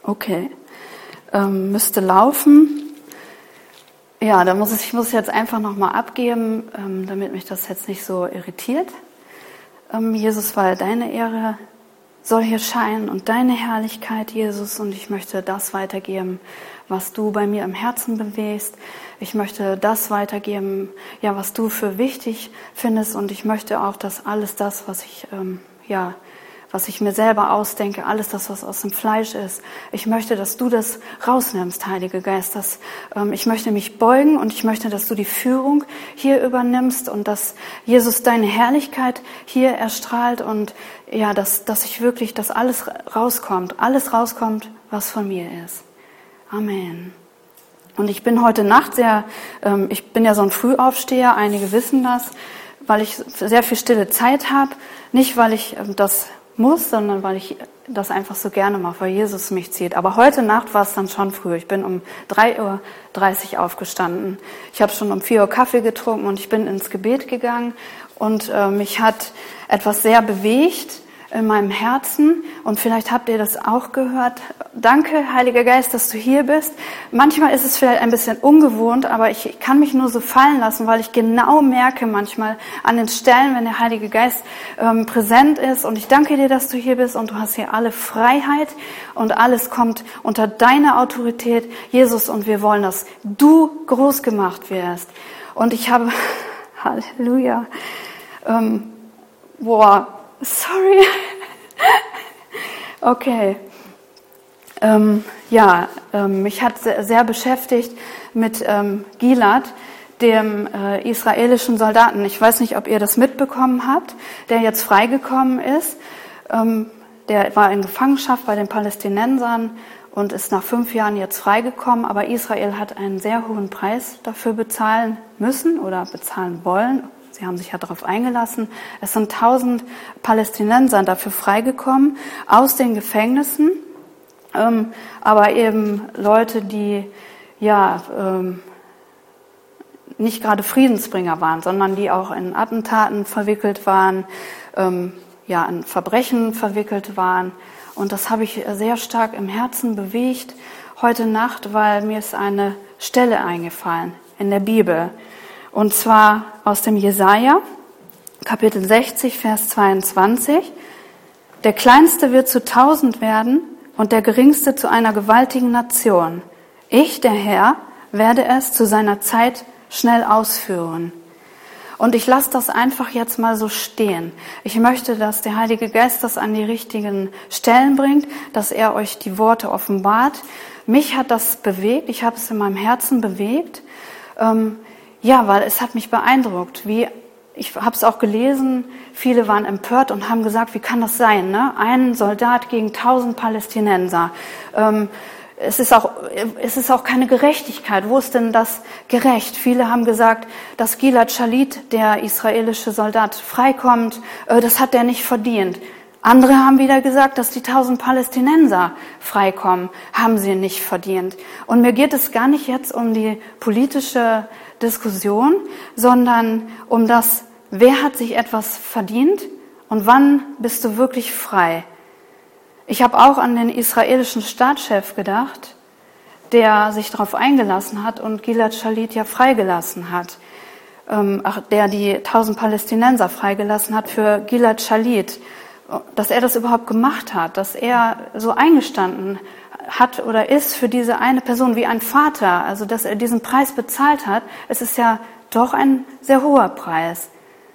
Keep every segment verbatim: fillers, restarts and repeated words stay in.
Okay, ähm, müsste laufen. Ja, da muss ich, ich muss jetzt einfach nochmal abgeben, ähm, damit mich das jetzt nicht so irritiert. Ähm, Jesus, weil deine Ehre soll hier scheinen und deine Herrlichkeit, Jesus, und ich möchte das weitergeben, was du bei mir im Herzen bewegst. Ich möchte das weitergeben, ja, was du für wichtig findest, und ich möchte auch, dass alles das, was ich, ähm, ja, was ich mir selber ausdenke, alles das, was aus dem Fleisch ist. Ich möchte, dass du das rausnimmst, Heiliger Geist. Dass, ähm, ich möchte mich beugen und ich möchte, dass du die Führung hier übernimmst und dass Jesus deine Herrlichkeit hier erstrahlt und ja, dass, dass ich wirklich, dass alles rauskommt, alles rauskommt, was von mir ist. Amen. Und ich bin heute Nacht sehr, ähm, ich bin ja so ein Frühaufsteher, einige wissen das, weil ich sehr viel stille Zeit habe. Nicht, weil ich ähm, das muss, sondern weil ich das einfach so gerne mache, weil Jesus mich zieht. Aber heute Nacht war es dann schon früh. Ich bin um drei Uhr dreißig aufgestanden. Ich habe schon um vier Uhr Kaffee getrunken und ich bin ins Gebet gegangen. Und äh, mich hat etwas sehr bewegt in meinem Herzen. Und vielleicht habt ihr das auch gehört. Danke, Heiliger Geist, dass du hier bist. Manchmal ist es vielleicht ein bisschen ungewohnt, aber ich kann mich nur so fallen lassen, weil ich genau merke manchmal an den Stellen, wenn der Heilige Geist ähm, präsent ist. Und ich danke dir, dass du hier bist und du hast hier alle Freiheit und alles kommt unter deine Autorität, Jesus. Und wir wollen, dass du groß gemacht wirst. Und ich habe, Halleluja, ähm, boah, sorry. Okay. Ähm, ja, ähm, mich hat sehr, sehr beschäftigt mit ähm, Gilad, dem äh, israelischen Soldaten. Ich weiß nicht, ob ihr das mitbekommen habt, der jetzt freigekommen ist. Ähm, der war in Gefangenschaft bei den Palästinensern und ist nach fünf Jahren jetzt freigekommen. Aber Israel hat einen sehr hohen Preis dafür bezahlen müssen oder bezahlen wollen. Sie haben sich ja darauf eingelassen. Es sind tausend Palästinenser dafür freigekommen aus den Gefängnissen, ähm, aber eben Leute, die ja ähm, nicht gerade Friedensbringer waren, sondern die auch in Attentaten verwickelt waren, ähm, ja, in Verbrechen verwickelt waren. Und das habe ich sehr stark im Herzen bewegt heute Nacht, weil mir ist eine Stelle eingefallen in der Bibel. Und zwar aus dem Jesaja, Kapitel sechzig, Vers zweiundzwanzig. Der Kleinste wird zu tausend werden und der Geringste zu einer gewaltigen Nation. Ich, der Herr, werde es zu seiner Zeit schnell ausführen. Und ich lasse das einfach jetzt mal so stehen. Ich möchte, dass der Heilige Geist das an die richtigen Stellen bringt, dass er euch die Worte offenbart. Mich hat das bewegt, ich habe es in meinem Herzen bewegt. Ähm, Ja, weil es hat mich beeindruckt. Wie, ich habe es auch gelesen, viele waren empört und haben gesagt, wie kann das sein, ne? Ein Soldat gegen tausend Palästinenser. Ähm, es ist auch, es ist auch keine Gerechtigkeit. Wo ist denn das gerecht? Viele haben gesagt, dass Gilad Shalit, der israelische Soldat, freikommt. Äh, das hat er nicht verdient. Andere haben wieder gesagt, dass die tausend Palästinenser freikommen, haben sie nicht verdient. Und mir geht es gar nicht jetzt um die politische Diskussion, sondern um das, wer hat sich etwas verdient und wann bist du wirklich frei? Ich habe auch an den israelischen Staatschef gedacht, der sich darauf eingelassen hat und Gilad Shalit ja freigelassen hat, ähm, ach, der die tausend Palästinenser freigelassen hat für Gilad Shalit. Dass er das überhaupt gemacht hat, dass er so eingestanden hat oder ist für diese eine Person wie ein Vater, also dass er diesen Preis bezahlt hat, es ist ja doch ein sehr hoher Preis.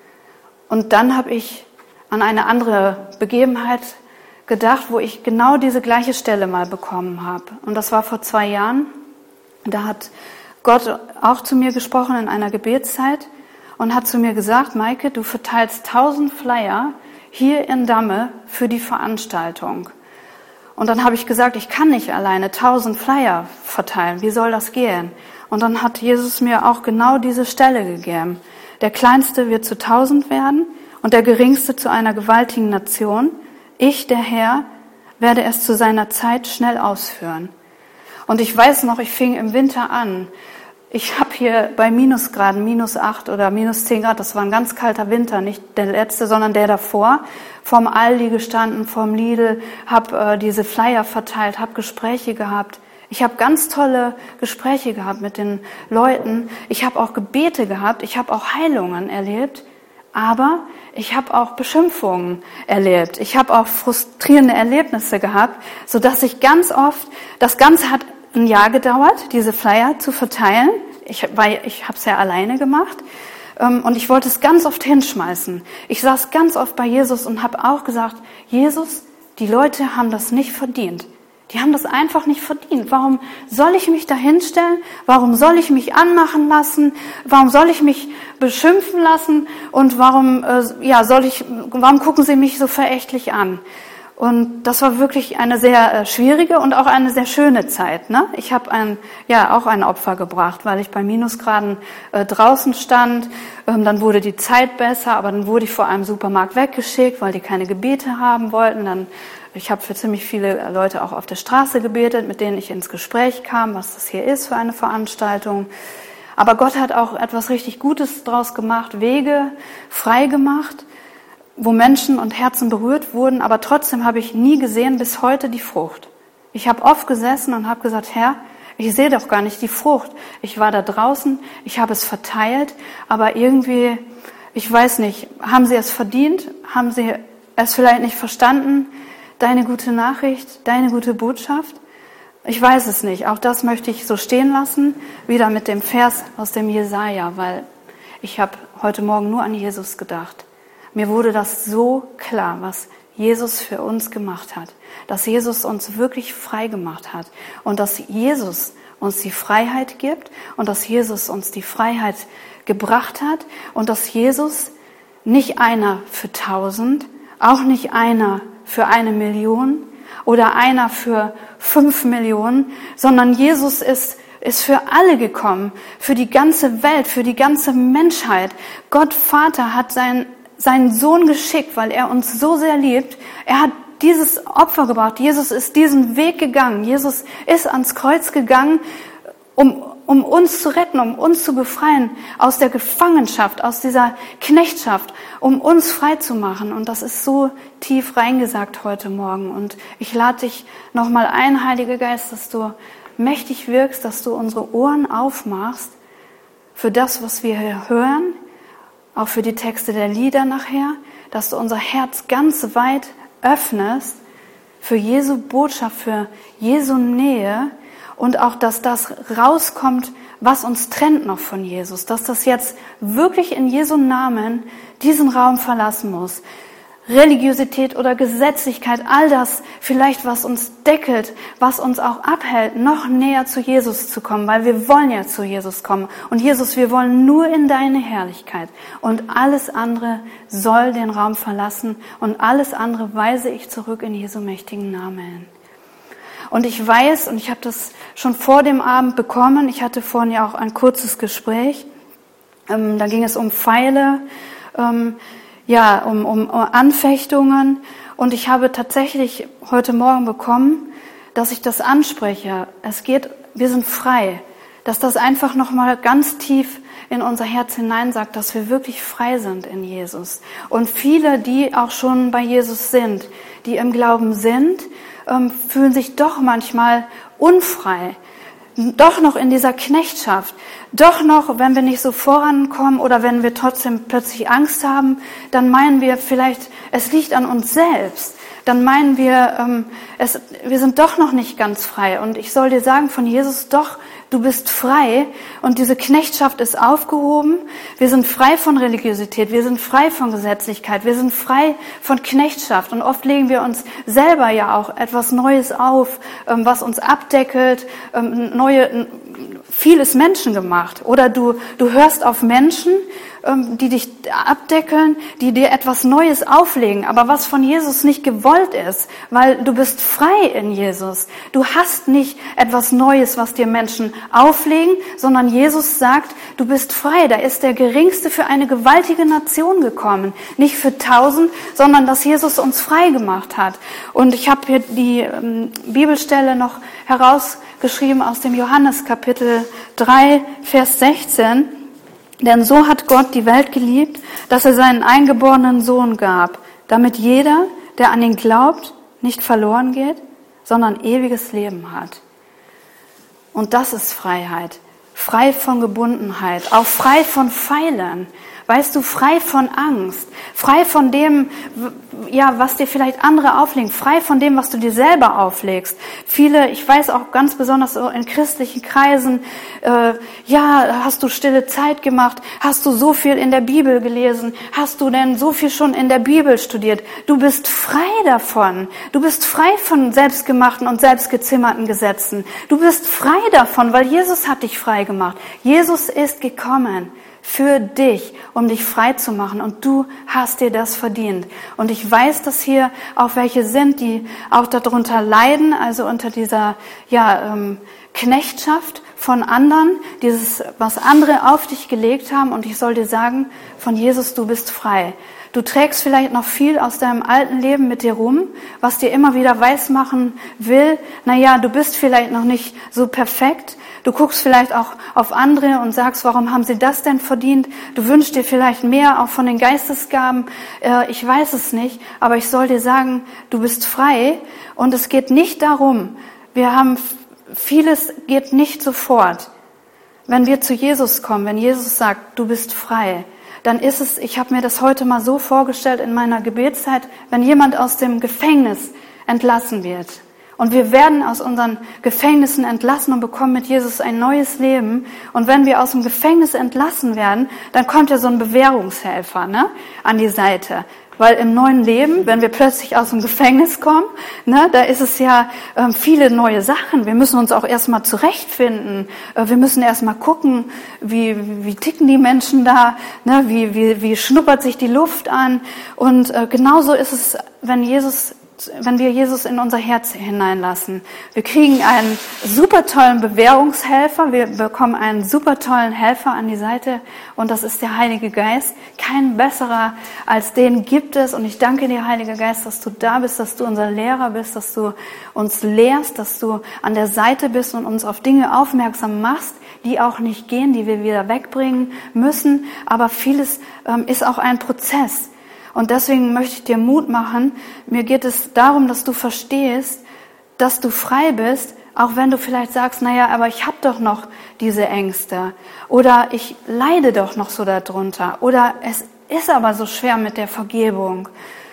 Und dann habe ich an eine andere Begebenheit gedacht, wo ich genau diese gleiche Stelle mal bekommen habe. Und das war vor zwei Jahren. Da hat Gott auch zu mir gesprochen in einer Gebetszeit und hat zu mir gesagt, Maike, du verteilst tausend Flyer hier in Damme für die Veranstaltung. Und dann habe ich gesagt, ich kann nicht alleine tausend Flyer verteilen. Wie soll das gehen? Und dann hat Jesus mir auch genau diese Stelle gegeben. Der Kleinste wird zu tausend werden und der Geringste zu einer gewaltigen Nation. Ich, der Herr, werde es zu seiner Zeit schnell ausführen. Und ich weiß noch, ich fing im Winter an, Ich habe hier bei Minusgraden, minus acht oder minus zehn Grad, das war ein ganz kalter Winter, nicht der letzte, sondern der davor, vorm Aldi gestanden, vorm Lidl, habe äh, diese Flyer verteilt, habe Gespräche gehabt. Ich habe ganz tolle Gespräche gehabt mit den Leuten. Ich habe auch Gebete gehabt, ich habe auch Heilungen erlebt, aber ich habe auch Beschimpfungen erlebt. Ich habe auch frustrierende Erlebnisse gehabt, sodass ich ganz oft, das Ganze hat ein Jahr gedauert, diese Flyer zu verteilen. Ich, weil ich habe es ja alleine gemacht ähm, und ich wollte es ganz oft hinschmeißen. Ich saß ganz oft bei Jesus und habe auch gesagt, Jesus, die Leute haben das nicht verdient. Die haben das einfach nicht verdient. Warum soll ich mich da hinstellen? Warum soll ich mich anmachen lassen? Warum soll ich mich beschimpfen lassen? Und warum, äh, ja, soll ich, warum gucken sie mich so verächtlich an? Und das war wirklich eine sehr äh, schwierige und auch eine sehr schöne Zeit. Ne? Ich habe ein, ja, auch ein Opfer gebracht, weil ich bei Minusgraden äh, draußen stand. Ähm, dann wurde die Zeit besser, aber dann wurde ich vor einem Supermarkt weggeschickt, weil die keine Gebete haben wollten. Dann, ich habe für ziemlich viele Leute auch auf der Straße gebetet, mit denen ich ins Gespräch kam, was das hier ist für eine Veranstaltung. Aber Gott hat auch etwas richtig Gutes draus gemacht, Wege frei gemacht, wo Menschen und Herzen berührt wurden, aber trotzdem habe ich nie gesehen bis heute die Frucht. Ich habe oft gesessen und habe gesagt, Herr, ich sehe doch gar nicht die Frucht. Ich war da draußen, ich habe es verteilt, aber irgendwie, ich weiß nicht, haben Sie es verdient? Haben Sie es vielleicht nicht verstanden? Deine gute Nachricht, deine gute Botschaft? Ich weiß es nicht. Auch das möchte ich so stehen lassen, wieder mit dem Vers aus dem Jesaja, weil ich habe heute Morgen nur an Jesus gedacht. Mir wurde das so klar, was Jesus für uns gemacht hat, dass Jesus uns wirklich frei gemacht hat und dass Jesus uns die Freiheit gibt und dass Jesus uns die Freiheit gebracht hat und dass Jesus nicht einer für tausend, auch nicht einer für eine Million oder einer für fünf Millionen, sondern Jesus ist ist für alle gekommen, für die ganze Welt, für die ganze Menschheit. Gott Vater hat sein seinen Sohn geschickt, weil er uns so sehr liebt. Er hat dieses Opfer gebracht. Jesus ist diesen Weg gegangen. Jesus ist ans Kreuz gegangen, um, um uns zu retten, um uns zu befreien aus der Gefangenschaft, aus dieser Knechtschaft, um uns frei zu machen. Und das ist so tief reingesagt heute Morgen. Und ich lade dich nochmal ein, Heiliger Geist, dass du mächtig wirkst, dass du unsere Ohren aufmachst für das, was wir hier hören, auch für die Texte der Lieder nachher, dass du unser Herz ganz weit öffnest für Jesu Botschaft, für Jesu Nähe und auch, dass das rauskommt, was uns trennt noch von Jesus, dass das jetzt wirklich in Jesu Namen diesen Raum verlassen muss. Religiosität oder Gesetzlichkeit, all das vielleicht, was uns deckelt, was uns auch abhält, noch näher zu Jesus zu kommen, weil wir wollen ja zu Jesus kommen. Und Jesus, wir wollen nur in deine Herrlichkeit. Und alles andere soll den Raum verlassen und alles andere weise ich zurück in Jesu mächtigen Namen. Und ich weiß, und ich habe das schon vor dem Abend bekommen, ich hatte vorhin ja auch ein kurzes Gespräch, ähm, da ging es um Pfeile, ähm, Ja, um, um Anfechtungen. Und ich habe tatsächlich heute Morgen bekommen, dass ich das anspreche. Es geht, wir sind frei. Dass das einfach nochmal ganz tief in unser Herz hinein sagt, dass wir wirklich frei sind in Jesus. Und viele, die auch schon bei Jesus sind, die im Glauben sind, fühlen sich doch manchmal unfrei. Doch noch in dieser Knechtschaft, doch noch, wenn wir nicht so vorankommen oder wenn wir trotzdem plötzlich Angst haben, dann meinen wir vielleicht, es liegt an uns selbst. Dann meinen wir, ähm, es, wir sind doch noch nicht ganz frei. Und ich soll dir sagen von Jesus, doch, du bist frei und diese Knechtschaft ist aufgehoben. Wir sind frei von Religiosität, wir sind frei von Gesetzlichkeit, wir sind frei von Knechtschaft. Und oft legen wir uns selber ja auch etwas Neues auf, ähm, was uns abdeckelt, ähm, neue, vieles menschengemacht. Oder du, du hörst auf Menschen, ähm, die dich abdeckeln, die dir etwas Neues auflegen, aber was von Jesus nicht gewollt ist, weil du bist frei in Jesus. Du hast nicht etwas Neues, was dir Menschen auflegen, sondern Jesus sagt, du bist frei. Da ist der Geringste für eine gewaltige Nation gekommen. Nicht für tausend, sondern dass Jesus uns frei gemacht hat. Und ich habe hier die ähm, Bibelstelle noch herausgeschrieben aus dem Johannes Kapitel drei, Vers sechzehn, denn so hat Gott die Welt geliebt, dass er seinen eingeborenen Sohn gab, damit jeder, der an ihn glaubt, nicht verloren geht, sondern ewiges Leben hat. Und das ist Freiheit. Frei von Gebundenheit, auch frei von Pfeilen. Weißt du, frei von Angst, frei von dem, ja, was dir vielleicht andere auflegen, frei von dem, was du dir selber auflegst. Viele, ich weiß auch ganz besonders so in christlichen Kreisen, äh, ja, hast du stille Zeit gemacht, hast du so viel in der Bibel gelesen, hast du denn so viel schon in der Bibel studiert. Du bist frei davon. Du bist frei von selbstgemachten und selbstgezimmerten Gesetzen. Du bist frei davon, weil Jesus hat dich frei gemacht. Jesus ist gekommen für dich, um dich frei zu machen. Und du hast dir das verdient. Und ich weiß, dass hier auch welche sind, die auch darunter leiden, also unter dieser ja, ähm, Knechtschaft von anderen, dieses, was andere auf dich gelegt haben. Und ich soll dir sagen, von Jesus, du bist frei. Du trägst vielleicht noch viel aus deinem alten Leben mit dir rum, was dir immer wieder weismachen will. Naja, du bist vielleicht noch nicht so perfekt. Du guckst vielleicht auch auf andere und sagst, warum haben sie das denn verdient? Du wünschst dir vielleicht mehr auch von den Geistesgaben. Äh, ich weiß es nicht, aber ich soll dir sagen, du bist frei. Und es geht nicht darum, wir haben, vieles geht nicht sofort. Wenn wir zu Jesus kommen, wenn Jesus sagt, du bist frei, dann ist es, ich habe mir das heute mal so vorgestellt in meiner Gebetszeit, wenn jemand aus dem Gefängnis entlassen wird. Und wir werden aus unseren Gefängnissen entlassen und bekommen mit Jesus ein neues Leben. Und wenn wir aus dem Gefängnis entlassen werden, dann kommt ja so ein Bewährungshelfer, ne, an die Seite. Weil im neuen Leben, wenn wir plötzlich aus dem Gefängnis kommen, ne, da ist es ja ähm, viele neue Sachen. Wir müssen uns auch erstmal zurechtfinden. Äh, wir müssen erstmal gucken, wie, wie ticken die Menschen da, ne, wie, wie, wie schnuppert sich die Luft an. Und äh, genauso ist es, wenn Jesus wenn wir Jesus in unser Herz hineinlassen. Wir kriegen einen super tollen Bewährungshelfer, wir bekommen einen super tollen Helfer an die Seite und das ist der Heilige Geist. Kein besserer als den gibt es und ich danke dir, Heiliger Geist, dass du da bist, dass du unser Lehrer bist, dass du uns lehrst, dass du an der Seite bist und uns auf Dinge aufmerksam machst, die auch nicht gehen, die wir wieder wegbringen müssen, aber vieles ähm, ist auch ein Prozess. Und deswegen möchte ich dir Mut machen. Mir geht es darum, dass du verstehst, dass du frei bist, auch wenn du vielleicht sagst, naja, aber ich habe doch noch diese Ängste oder ich leide doch noch so darunter oder es ist aber so schwer mit der Vergebung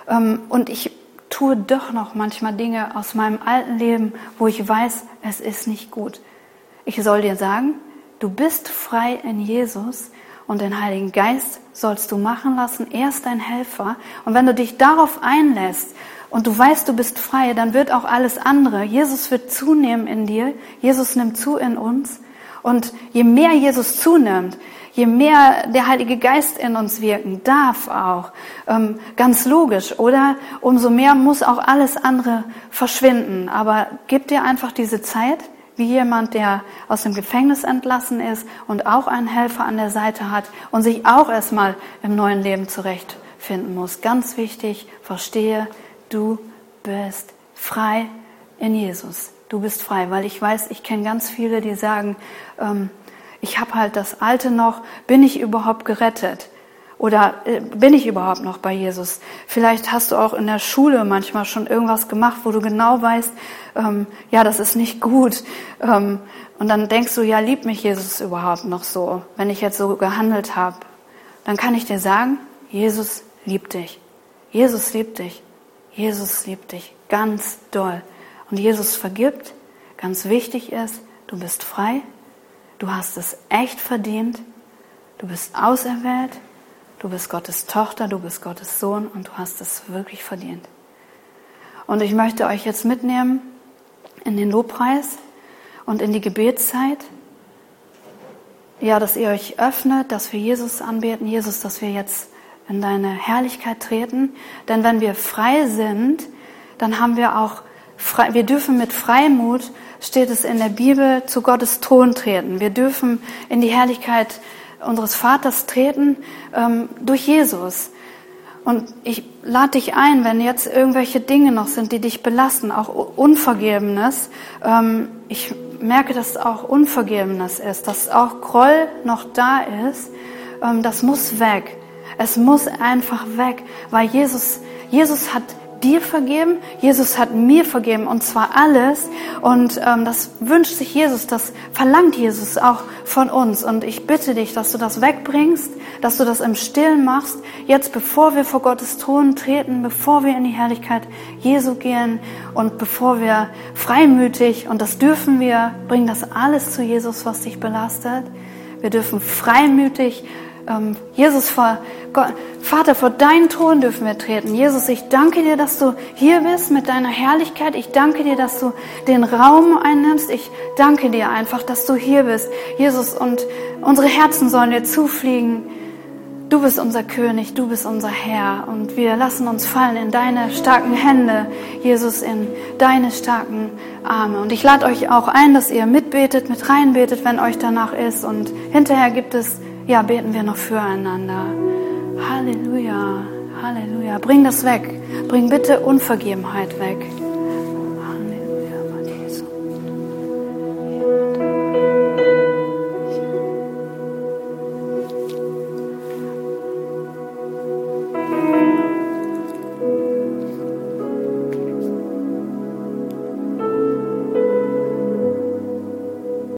und ich tue doch noch manchmal Dinge aus meinem alten Leben, wo ich weiß, es ist nicht gut. Ich soll dir sagen, du bist frei in Jesus. Und den Heiligen Geist sollst du machen lassen. Er ist dein Helfer. Und wenn du dich darauf einlässt und du weißt, du bist frei, dann wird auch alles andere. Jesus wird zunehmen in dir. Jesus nimmt zu in uns. Und je mehr Jesus zunimmt, je mehr der Heilige Geist in uns wirken darf auch, ähm, ganz logisch, oder? Umso mehr muss auch alles andere verschwinden. Aber gib dir einfach diese Zeit, wie jemand, der aus dem Gefängnis entlassen ist und auch einen Helfer an der Seite hat und sich auch erstmal im neuen Leben zurechtfinden muss. Ganz wichtig, verstehe, du bist frei in Jesus. Du bist frei, weil ich weiß, ich kenne ganz viele, die sagen, ähm, ich habe halt das Alte noch, bin ich überhaupt gerettet? Oder äh, bin ich überhaupt noch bei Jesus? Vielleicht hast du auch in der Schule manchmal schon irgendwas gemacht, wo du genau weißt, ähm, ja, das ist nicht gut. Ähm, und dann denkst du, ja, liebt mich Jesus überhaupt noch so, wenn ich jetzt so gehandelt habe? Dann kann ich dir sagen, Jesus liebt dich. Jesus liebt dich. Jesus liebt dich ganz doll. Und Jesus vergibt. Ganz wichtig ist, du bist frei. Du hast es echt verdient. Du bist auserwählt. Du bist Gottes Tochter, du bist Gottes Sohn und du hast es wirklich verdient. Und ich möchte euch jetzt mitnehmen in den Lobpreis und in die Gebetszeit. Ja, dass ihr euch öffnet, dass wir Jesus anbeten. Jesus, dass wir jetzt in deine Herrlichkeit treten. Denn wenn wir frei sind, dann haben wir auch frei, wir dürfen mit Freimut, steht es in der Bibel, zu Gottes Thron treten. Wir dürfen in die Herrlichkeit unseres Vaters treten ähm, durch Jesus. Und ich lade dich ein, wenn jetzt irgendwelche Dinge noch sind, die dich belasten, auch Unvergebenes. Ähm, ich merke, dass auch Unvergebenes ist, dass auch Groll noch da ist. Ähm, das muss weg. Es muss einfach weg, weil Jesus, Jesus hat dir vergeben, Jesus hat mir vergeben und zwar alles und ähm, das wünscht sich Jesus, das verlangt Jesus auch von uns und ich bitte dich, dass du das wegbringst, dass du das im Stillen machst, jetzt bevor wir vor Gottes Thron treten, bevor wir in die Herrlichkeit Jesu gehen und bevor wir freimütig, und das dürfen wir, bringen das alles zu Jesus, was dich belastet, wir dürfen freimütig Jesus, vor Gott, Vater, vor deinen Thron dürfen wir treten. Jesus, ich danke dir, dass du hier bist mit deiner Herrlichkeit. Ich danke dir, dass du den Raum einnimmst. Ich danke dir einfach, dass du hier bist. Jesus, und unsere Herzen sollen dir zufliegen. Du bist unser König, du bist unser Herr. Und wir lassen uns fallen in deine starken Hände, Jesus, in deine starken Arme. Und ich lade euch auch ein, dass ihr mitbetet, mit reinbetet, wenn euch danach ist. Und hinterher gibt es Ja, beten wir noch füreinander. Halleluja, Halleluja. Bring das weg. Bring bitte Unvergebenheit weg.